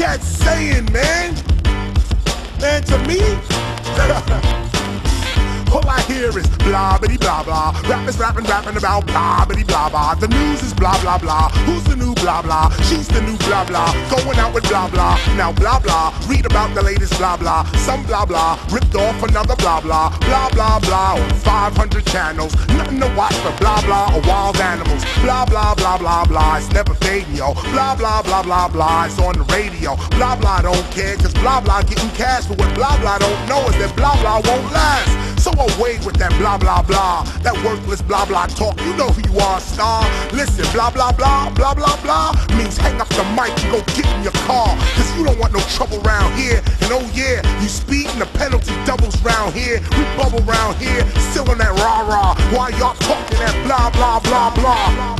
cats saying, man? Man, to me, all I hear is blah bitty blah blah. Rappers rapping about blah bitty blah blah. The news is blah blah blah. Who's the new blah blah? She's the new blah blah. Going out with blah blah. Now blah blah. Read about the latest blah blah. Some blah blah ripped off another blah blah. Blah blah blah on 500 channels. Nothing to watch but blah blah or wild animals. Blah blah blah blah blah. It's never fading, yo. Blah blah blah blah blah. It's on the radio. Blah blah don't care, cause blah blah getting cash. But what blah blah don't know is that blah blah won't last. So away with that blah blah blah, that worthless blah blah talk. You know who you are, star. Listen, blah blah blah, blah blah blah means hang up the mic and go get in your car, cause you don't want no trouble round here. And oh yeah, you speed and the penalty doubles round here. We bubble round here, still on that rah rah, while y'all talking that blah blah blah blah.